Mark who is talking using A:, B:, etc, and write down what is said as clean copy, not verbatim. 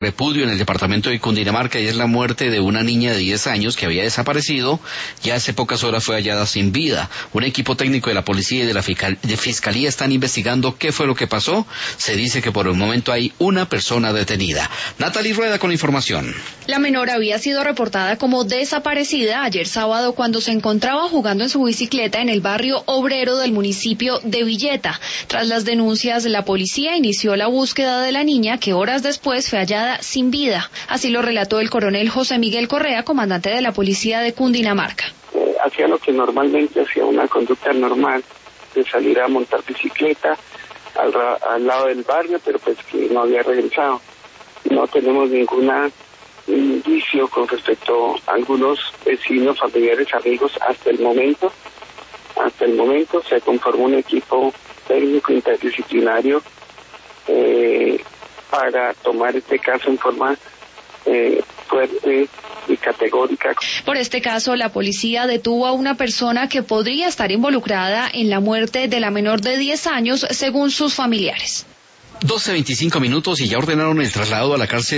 A: Repudio en el departamento de Cundinamarca y es la muerte de una niña de 10 años que había desaparecido y hace pocas horas fue hallada sin vida. Un equipo técnico de la policía y de la fiscalía están investigando qué fue lo que pasó. Se dice que por el momento hay una persona detenida. Natalie Rueda con la información.
B: La menor había sido reportada como desaparecida ayer sábado cuando se encontraba jugando en su bicicleta en el barrio obrero del municipio de Villeta. Tras las denuncias, la policía inició la búsqueda de la niña que horas después fue hallada sin vida. Así lo relató el coronel José Miguel Correa, comandante de la policía de Cundinamarca.
C: Hacía lo que normalmente hacía una conducta normal, de salir a montar bicicleta al lado del barrio, pero pues que no había regresado. No tenemos ningún indicio con respecto a algunos vecinos, familiares, amigos hasta el momento. Hasta el momento se conformó un equipo técnico interdisciplinario para tomar este caso en forma fuerte y categórica.
B: Por este caso, la policía detuvo a una persona que podría estar involucrada en la muerte de la menor de 10 años, según sus familiares.
A: 12:25 y ya ordenaron el traslado a la cárcel